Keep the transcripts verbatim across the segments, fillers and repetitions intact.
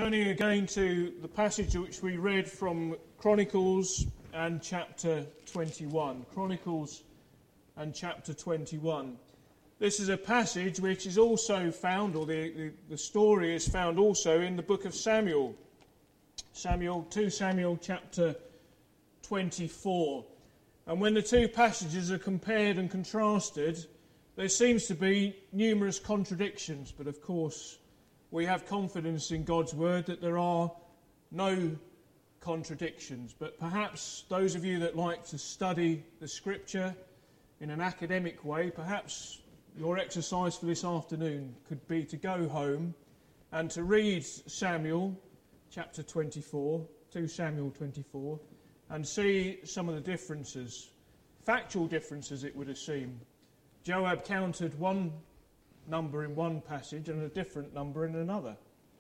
Turning again to the passage which we read from Chronicles and chapter twenty-one. Chronicles and chapter twenty-one. This is a passage which is also found, or the, the, the story is found also in the book of Samuel. Samuel, Second Samuel chapter twenty-four. And when the two passages are compared and contrasted, there seems to be numerous contradictions, but of course we have confidence in God's word that there are no contradictions. But perhaps those of you that like to study the scripture in an academic way, perhaps your exercise for this afternoon could be to go home and to read Samuel chapter twenty-four, Second Samuel twenty-four, and see some of the differences, factual differences it would seem. Joab counted one number in one passage and a different number in another.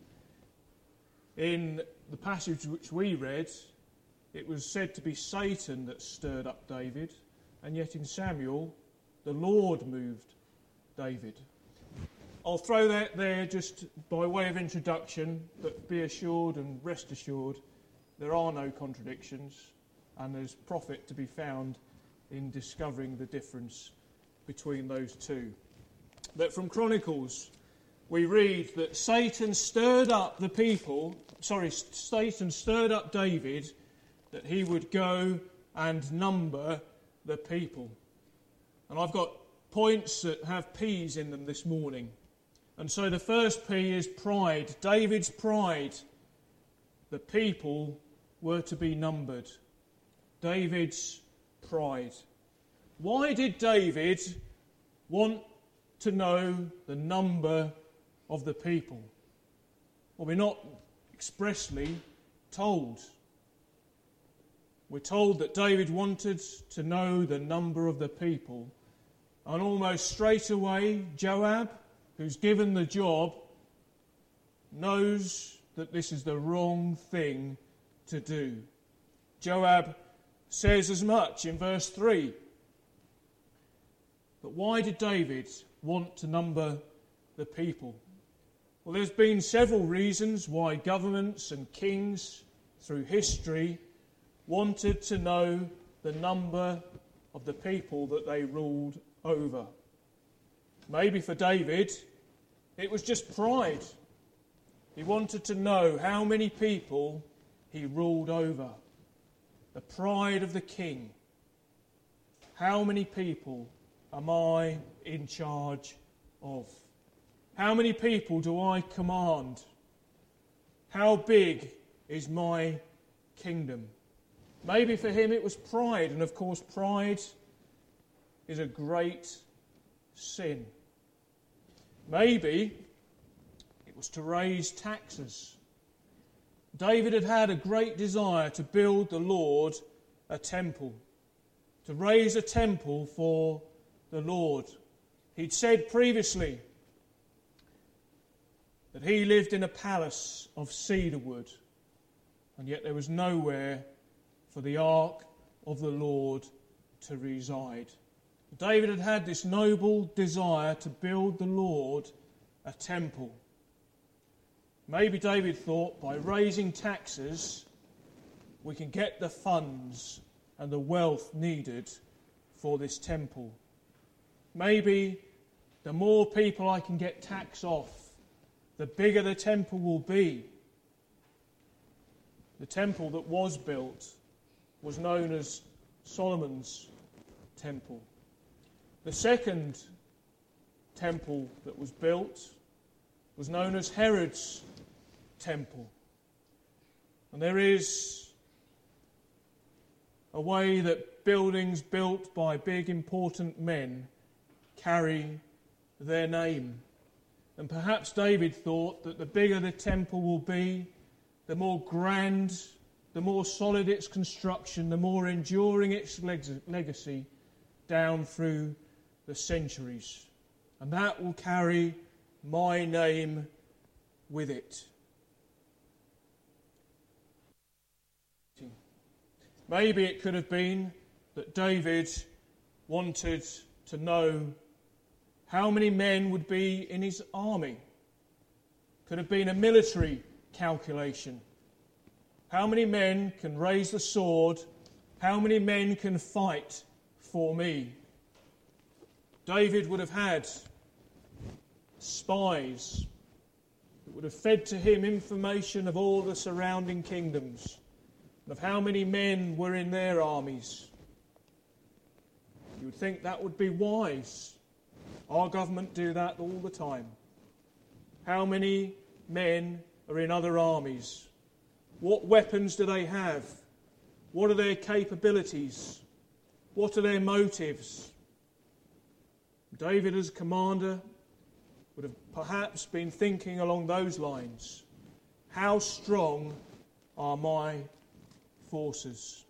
In the passage which we read, it was said to be Satan that stirred up David, and yet in Samuel, the Lord moved David. I'll throw that there just by way of introduction, but be assured and rest assured there are no contradictions, and there's profit to be found in discovering the difference between those two. But from Chronicles, we read that Satan stirred up the people, sorry, Satan stirred up David that he would go and number the people. And I've got points that have P's in them this morning. And so the first P is pride. David's pride. The people were to be numbered. David's pride. Why did David want to know the number of the people? Well, we're not expressly told. We're told that David wanted to know the number of the people. And almost straight away, Joab, who's given the job, knows that this is the wrong thing to do. Joab says as much in verse three. But why did David want to number the people? Well, there's been several reasons why governments and kings through history wanted to know the number of the people that they ruled over. Maybe for David, it was just pride. He wanted to know how many people he ruled over. The pride of the king. How many people am I in charge of? How many people do I command? How big is my kingdom? Maybe for him it was pride, and of course pride is a great sin. Maybe it was to raise taxes. David had had a great desire to build the Lord a temple, to raise a temple for the Lord. He'd said previously that he lived in a palace of cedar wood, and yet there was nowhere for the ark of the Lord to reside. David had had this noble desire to build the Lord a temple. Maybe David thought by raising taxes we can get the funds and the wealth needed for this temple. Maybe the more people I can get tax off, the bigger the temple will be. The temple that was built was known as Solomon's temple. The second temple that was built was known as Herod's temple. And there is a way that buildings built by big important men carry their name. And perhaps David thought that the bigger the temple will be, the more grand, the more solid its construction, the more enduring its legacy down through the centuries. And that will carry my name with it. Maybe it could have been that David wanted to know how many men would be in his army. Could have been a military calculation. How many men can raise the sword? How many men can fight for me? David would have had spies that would have fed to him information of all the surrounding kingdoms and of how many men were in their armies. You would think that would be wise. Our government do that all the time. How many men are in other armies? What weapons do they have? What are their capabilities? What are their motives? David, as commander, would have perhaps been thinking along those lines. How strong are my forces?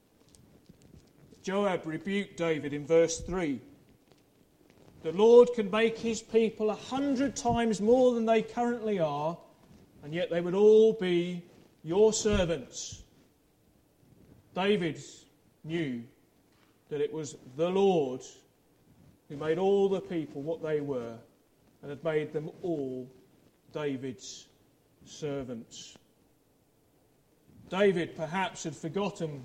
Joab rebuked David in verse three. The Lord can make his people a hundred times more than they currently are, and yet they would all be your servants. David knew that it was the Lord who made all the people what they were and had made them all David's servants. David perhaps had forgotten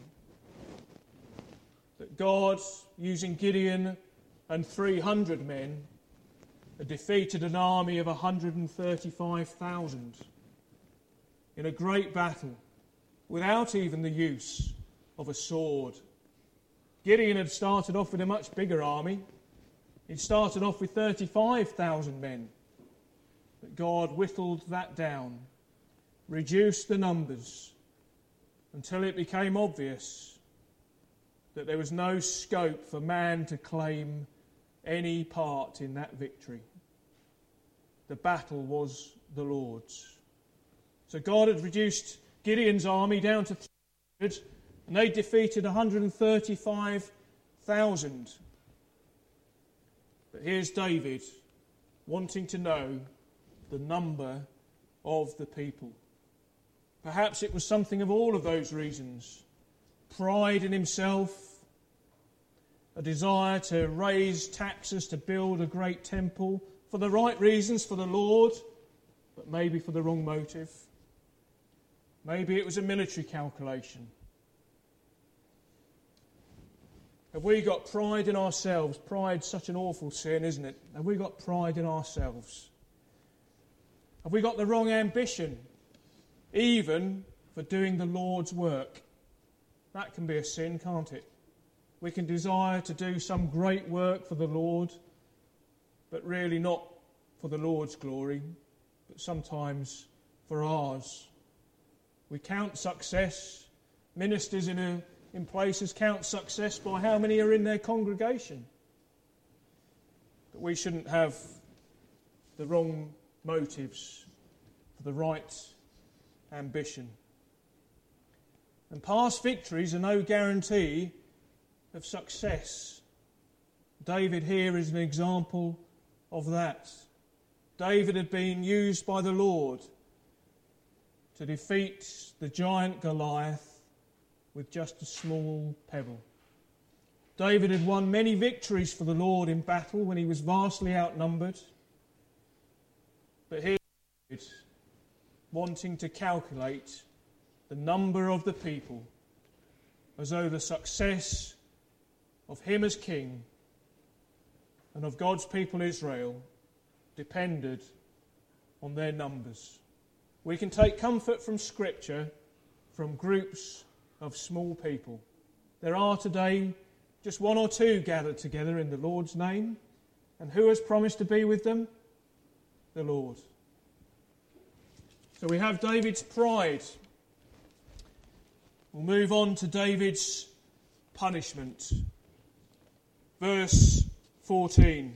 that God, using Gideon and three hundred men, had defeated an army of one hundred thirty-five thousand in a great battle without even the use of a sword. Gideon had started off with a much bigger army. He'd started off with thirty-five thousand men. But God whittled that down, reduced the numbers, until it became obvious that there was no scope for man to claim any part in that victory. The battle was the Lord's. So God had reduced Gideon's army down to three hundred, and they defeated one hundred thirty-five thousand. But here's David wanting to know the number of the people. Perhaps it was something of all of those reasons. Pride in himself, a desire to raise taxes to build a great temple for the right reasons for the Lord, but maybe for the wrong motive. Maybe it was a military calculation. Have we got pride in ourselves? Pride's such an awful sin, isn't it? Have we got pride in ourselves? Have we got the wrong ambition, even for doing the Lord's work? That can be a sin, can't it? We can desire to do some great work for the Lord, but really not for the Lord's glory, but sometimes for ours. We count success. Ministers in a in places count success by how many are in their congregation. But we shouldn't have the wrong motives for the right ambition. And past victories are no guarantee of success. David here is an example of that. David had been used by the Lord to defeat the giant Goliath with just a small pebble. David had won many victories for the Lord in battle when he was vastly outnumbered. But here he is, wanting to calculate the number of the people as though the success of him as king and of God's people Israel depended on their numbers. We can take comfort from Scripture from groups of small people. There are today just one or two gathered together in the Lord's name. And who has promised to be with them? The Lord. So we have David's pride. We'll move on to David's punishment. Verse fourteen.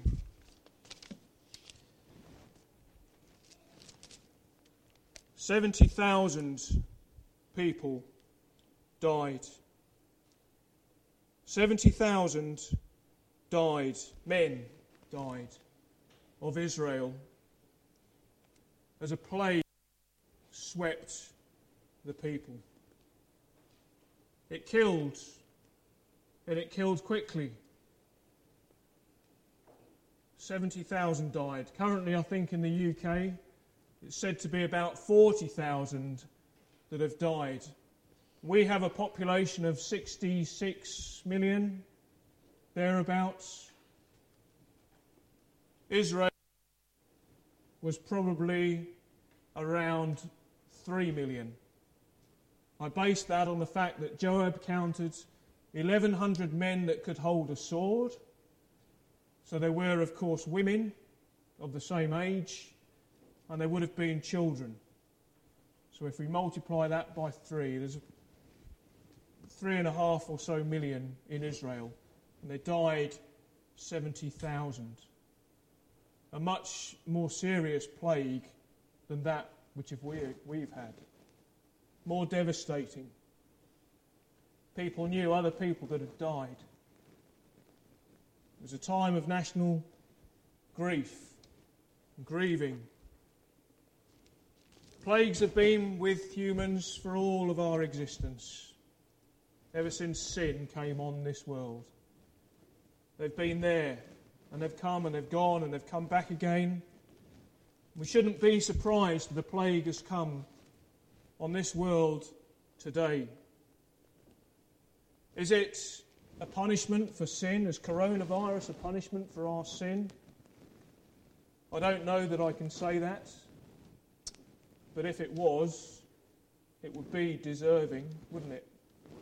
Seventy thousand people died. Seventy thousand died, men died, of Israel as a plague swept the people. It killed, and it killed quickly. seventy thousand died. Currently, I think in the U K, It's said to be about forty thousand that have died. We have a population of sixty-six million, thereabouts. Israel was probably around three million. I base that on the fact that Joab counted eleven hundred men that could hold a sword. So there were, of course, women of the same age, and there would have been children. So if we multiply that by three, there's three and a half or so million in Israel, and there died seventy thousand. A much more serious plague than that which we've had. More devastating. People knew other people that had died. It was a time of national grief and grieving. Plagues have been with humans for all of our existence, ever since sin came on this world. They've been there, and they've come and they've gone and they've come back again. We shouldn't be surprised that the plague has come on this world today. Is it a punishment for sin? Is coronavirus a punishment for our sin? I don't know that I can say that. But if it was, it would be deserving, wouldn't it?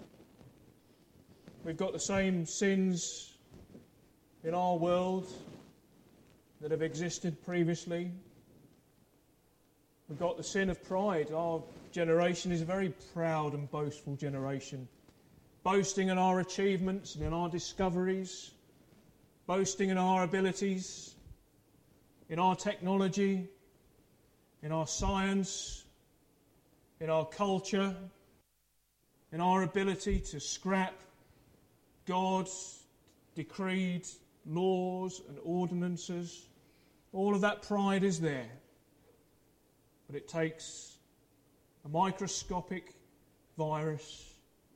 We've got the same sins in our world that have existed previously. We've got the sin of pride. Our generation is a very proud and boastful generation, boasting in our achievements and in our discoveries, boasting in our abilities, in our technology, in our science, in our culture, in our ability to scrap God's decreed laws and ordinances. All of that pride is there. But it takes a microscopic virus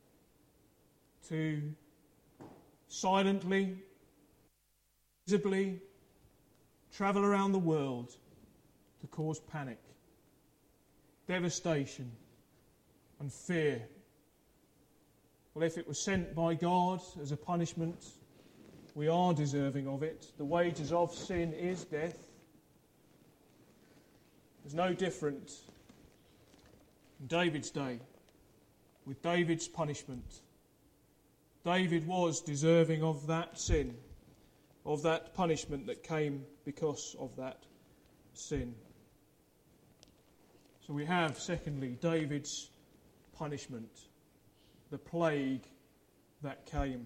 to silently, visibly travel around the world to cause panic, devastation, and fear. Well, if it was sent by God as a punishment, we are deserving of it. The wages of sin is death. There's no different in David's day with David's punishment. David was deserving of that sin, of that punishment that came because of that sin. So we have, secondly, David's punishment, the plague that came.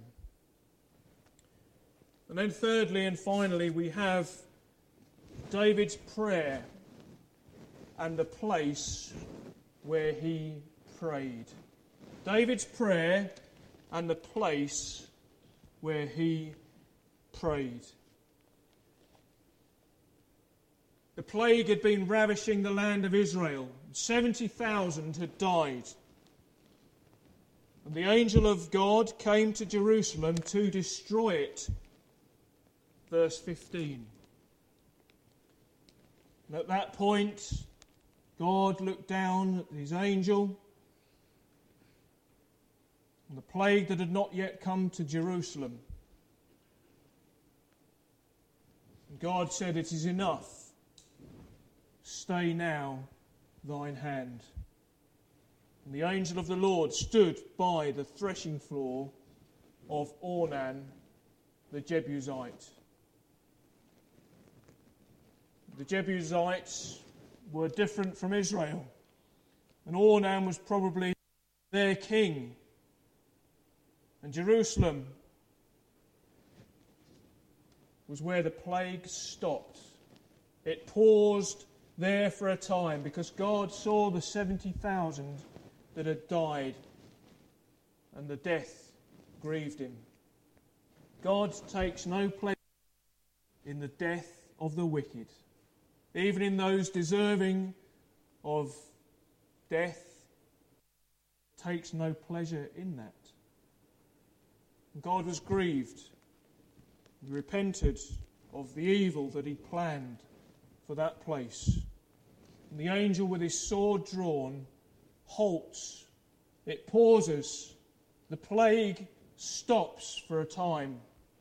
And then thirdly and finally, we have David's prayer and the place where he prayed. David's prayer and the place where he prayed. The plague had been ravishing the land of Israel. seventy thousand had died. And the angel of God came to Jerusalem to destroy it. Verse fifteen. And at that point, God looked down at his angel, and the plague that had not yet come to Jerusalem. And God said, "It is enough. Stay now thine hand." And the angel of the Lord stood by the threshing floor of Ornan the Jebusite. The Jebusites were different from Israel, and Ornan was probably their king. And Jerusalem was where the plague stopped. It paused there for a time because God saw the seventy thousand that had died, and the death grieved him. God takes no pleasure in the death of the wicked. Even in those deserving of death, takes no pleasure in that. And God was grieved and repented of the evil that he planned for that place. And the angel with his sword drawn halts. It pauses. The plague stops for a time.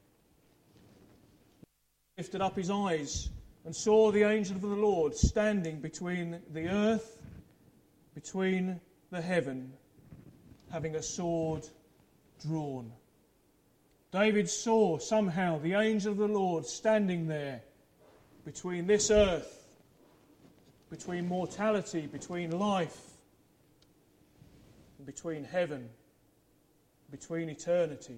He lifted up his eyes and saw the angel of the Lord standing between the earth, between the heaven, having a sword drawn. David saw somehow the angel of the Lord standing there between this earth, between mortality, between life, and between heaven, between eternity.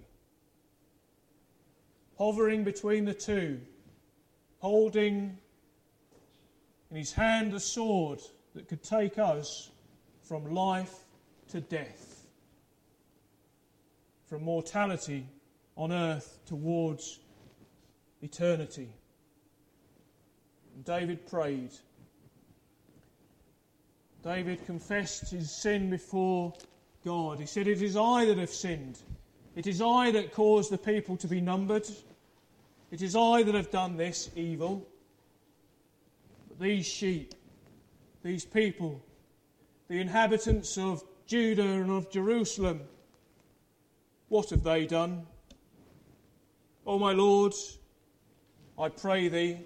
Hovering between the two, holding in his hand a sword that could take us from life to death, from mortality on earth towards eternity. And David prayed. David confessed his sin before God. He said, "It is I that have sinned. It is I that caused the people to be numbered. It is I that have done this evil. But these sheep, these people, the inhabitants of Judah and of Jerusalem, what have they done? O my Lord, I pray thee,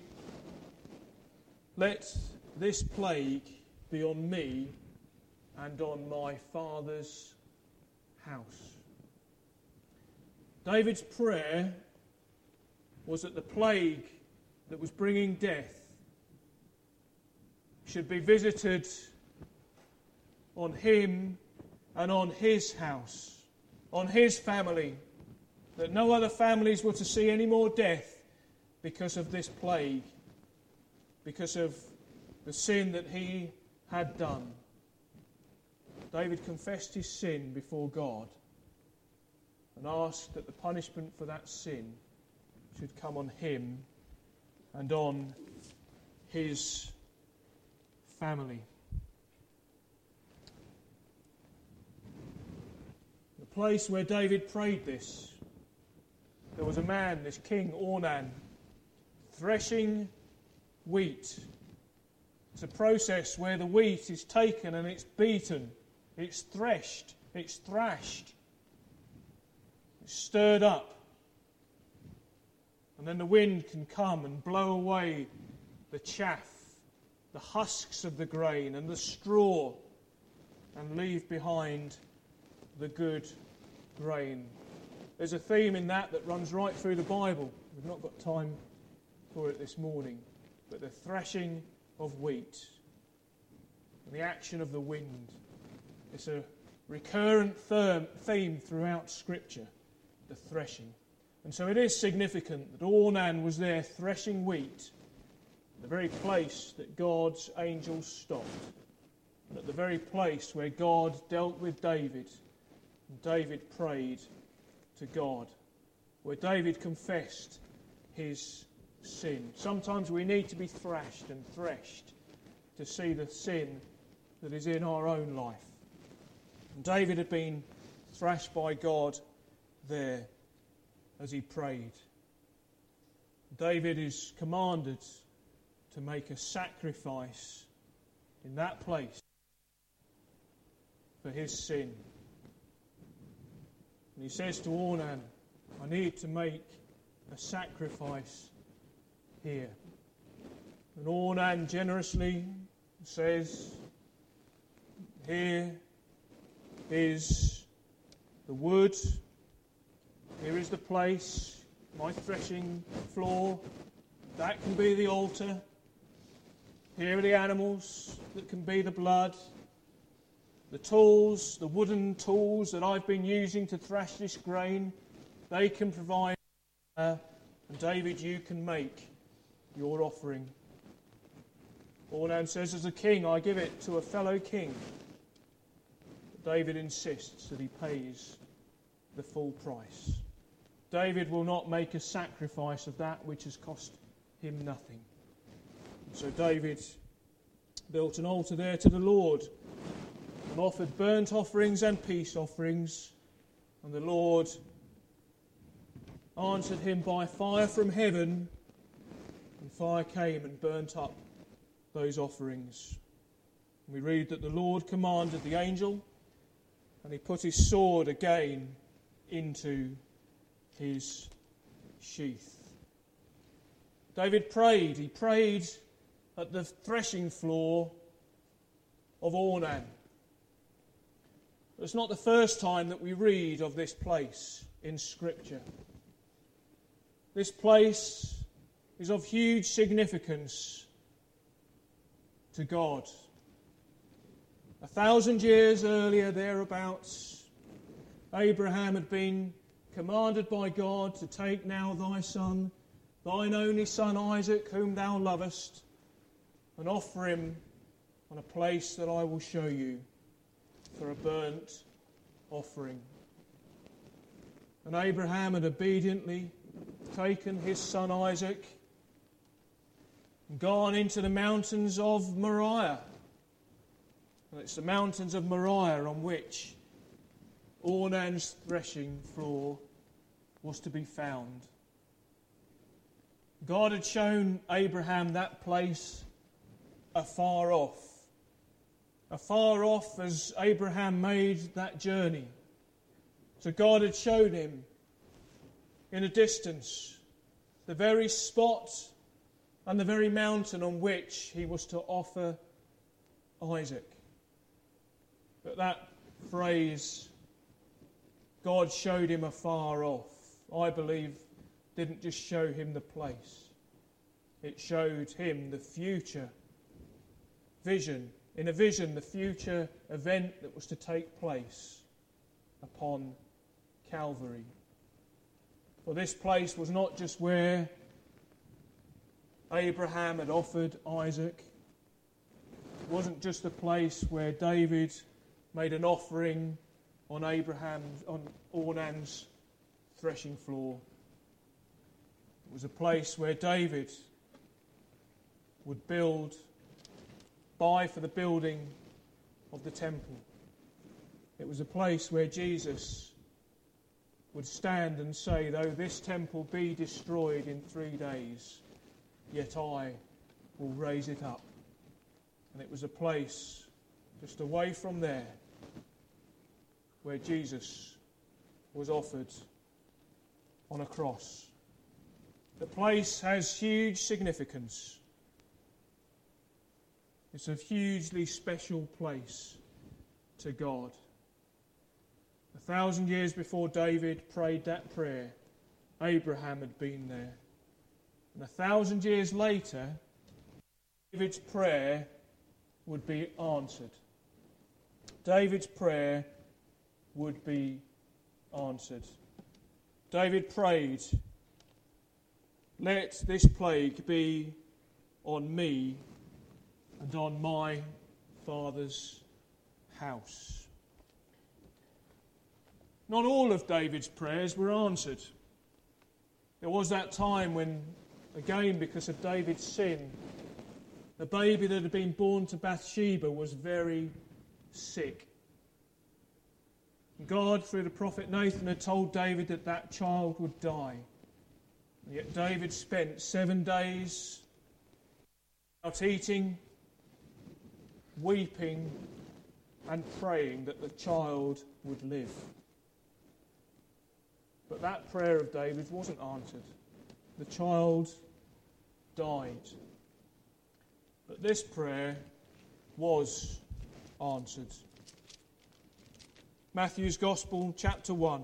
let this plague be on me and on my father's house." David's prayer was that the plague that was bringing death should be visited on him and on his house, on his family, that no other families were to see any more death because of this plague, because of the sin that he had done. David confessed his sin before God and asked that the punishment for that sin should come on him and on his family. The place where David prayed this, there was a man, this king Ornan, threshing wheat. It's a process where the wheat is taken and it's beaten, it's threshed, it's thrashed, it's stirred up. And then the wind can come and blow away the chaff, the husks of the grain and the straw, and leave behind the good grain. There's a theme in that that runs right through the Bible. We've not got time for it this morning. But the threshing of wheat and the action of the wind. It's a recurrent theme throughout Scripture, the threshing. And so it is significant that Ornan was there threshing wheat, the very place that God's angels stopped, and at the very place where God dealt with David, and David prayed to God, where David confessed his sin. Sometimes we need to be thrashed and threshed to see the sin that is in our own life. And David had been thrashed by God there as he prayed. David is commanded to make a sacrifice in that place for his sin. And he says to Ornan, I need to make a sacrifice here. And Ornan generously says, here is the wood, here is the place, my threshing floor, that can be the altar, here are the animals that can be the blood, the tools, the wooden tools that I've been using to thrash this grain, they can provide, uh, and David, you can make your offering. Ornan says, as a king, I give it to a fellow king. But David insists that he pays the full price. David will not make a sacrifice of that which has cost him nothing. And so David built an altar there to the Lord and offered burnt offerings and peace offerings. And the Lord answered him by fire from heaven, and fire came and burnt up those offerings. We read that the Lord commanded the angel, and he put his sword again into his sheath. David prayed. He prayed at the threshing floor of Ornan. It's not the first time that we read of this place in Scripture. This place is of huge significance to God. A thousand years earlier, thereabouts, Abraham had been commanded by God to take now thy son, thine only son Isaac, whom thou lovest, and offer him on a place that I will show you for a burnt offering. And Abraham had obediently taken his son Isaac and gone into the mountains of Moriah. And it's the mountains of Moriah on which Ornan's threshing floor was to be found. God had shown Abraham that place afar off. Afar off as Abraham made that journey. So God had shown him in a distance the very spot and the very mountain on which he was to offer Isaac. But that phrase, God showed him afar off, I believe didn't just show him the place. It showed him the future vision. In a vision, the future event that was to take place upon Calvary. For this place was not just where Abraham had offered Isaac. It wasn't just the place where David made an offering on Abraham's, on Ornan's threshing floor. It was a place where David would build, buy for the building of the temple. It was a place where Jesus would stand and say, though this temple be destroyed in three days, yet I will raise it up. And it was a place just away from there where Jesus was offered on a cross. The place has huge significance. It's a hugely special place to God. A thousand years before David prayed that prayer, Abraham had been there. And a thousand years later, David's prayer would be answered. David's prayer would be answered. David prayed, "Let this plague be on me and on my father's house." Not all of David's prayers were answered. There was that time when, again because of David's sin, the baby that had been born to Bathsheba was very sick. God, through the prophet Nathan, had told David that that child would die. And yet David spent seven days without eating, weeping, and praying that the child would live. But that prayer of David's wasn't answered. The child died. But this prayer was answered. Matthew's Gospel, chapter one.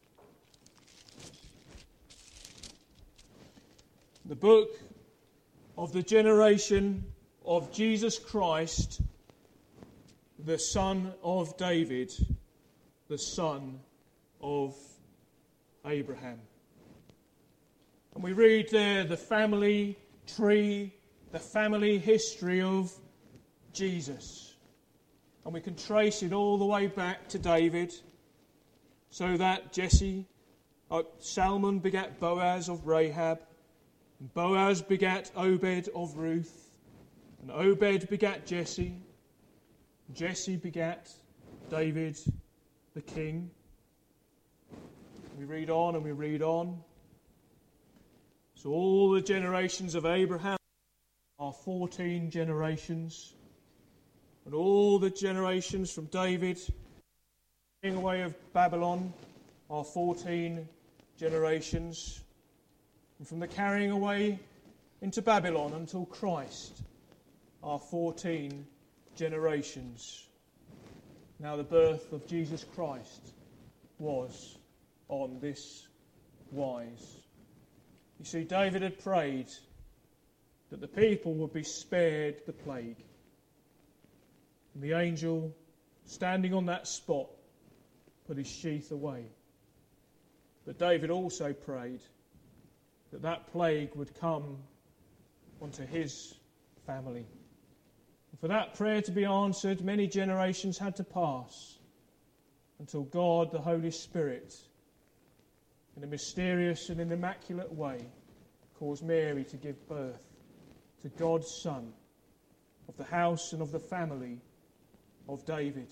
The book of the generation of Jesus Christ, the son of David, the son of Abraham. And we read there the family tree, the family history of Jesus. And we can trace it all the way back to David, so that Jesse, uh, Salmon begat Boaz of Rahab, and Boaz begat Obed of Ruth, and Obed begat Jesse, and Jesse begat David the king. We read on and we read on. So all the generations of Abraham are fourteen generations. and all the generations from David, carrying away of Babylon, are fourteen generations. And from the carrying away into Babylon until Christ are fourteen generations. Now the birth of Jesus Christ was on this wise. You see, David had prayed that the people would be spared the plague. And the angel, standing on that spot, put his sheath away. But David also prayed that that plague would come onto his family. And for that prayer to be answered, many generations had to pass until God, the Holy Spirit, in a mysterious and an immaculate way, caused Mary to give birth to God's Son, of the house and of the family of David.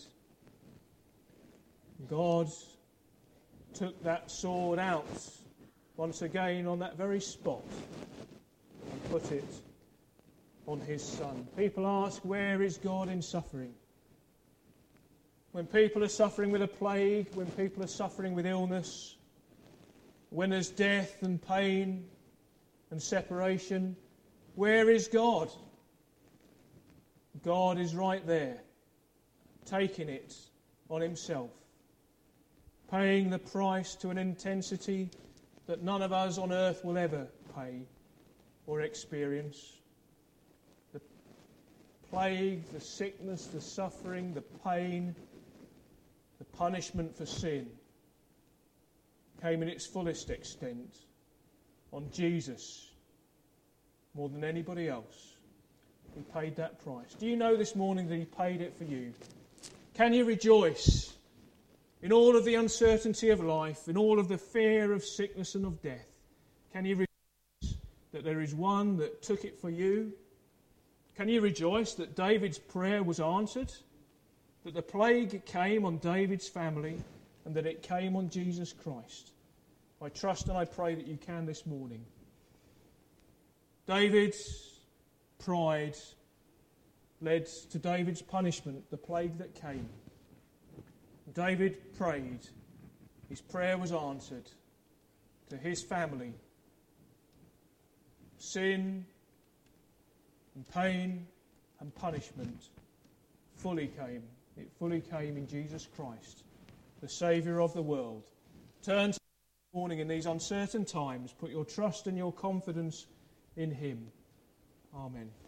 God took that sword out once again on that very spot and put it on his Son. People ask, where is God in suffering? When people are suffering with a plague, when people are suffering with illness, when there's death and pain and separation, where is God? God is right there, taking it on himself, paying the price to an intensity that none of us on earth will ever pay or experience. The plague, the sickness, the suffering, the pain, the punishment for sin came in its fullest extent on Jesus more than anybody else. He paid that price. Do you know this morning that he paid it for you? Can you rejoice in all of the uncertainty of life, in all of the fear of sickness and of death? Can you rejoice that there is one that took it for you? Can you rejoice that David's prayer was answered? That the plague came on David's family and that it came on Jesus Christ? I trust and I pray that you can this morning. David's pride led to David's punishment, the plague that came. David prayed. His prayer was answered. To his family, sin and pain and punishment fully came. It fully came in Jesus Christ, the Saviour of the world. Turn to this morning in these uncertain times. Put your trust and your confidence in him. Amen.